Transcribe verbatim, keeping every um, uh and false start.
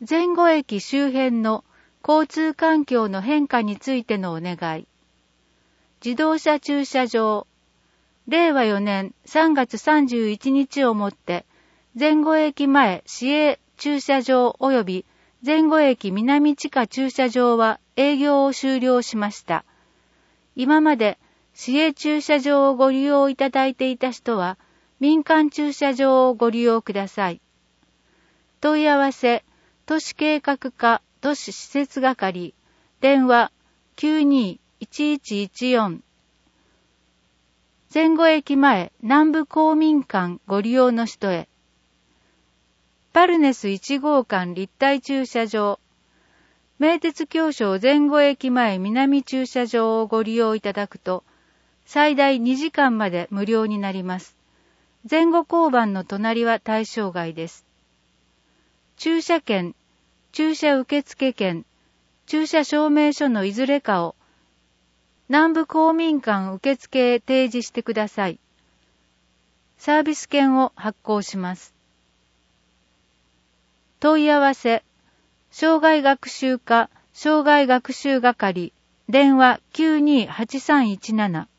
前後駅周辺の交通環境の変化についてのお願い。自動車駐車場。れいわよねんさんがつさんじゅういちにちをもって、前後駅前市営駐車場及び前後駅南地下駐車場は営業を終了しました。今まで市営駐車場をご利用いただいていた人は、民間駐車場をご利用ください。問い合わせ、都市計画課都市施設係、電話 きゅうにーいちいちいちよん。前後駅前南部公民館ご利用の人へ。パルネスいちごうかん立体駐車場。名鉄京商前後駅前南駐車場をご利用いただくと、最大にじかんまで無料になります。前後交番の隣は対象外です。駐車券、駐車受付券、駐車証明書のいずれかを南部公民館受付へ提示してください。サービス券を発行します。問い合わせ、障害学習課障害学習係、電話 きゅうにーはちさんいちなな。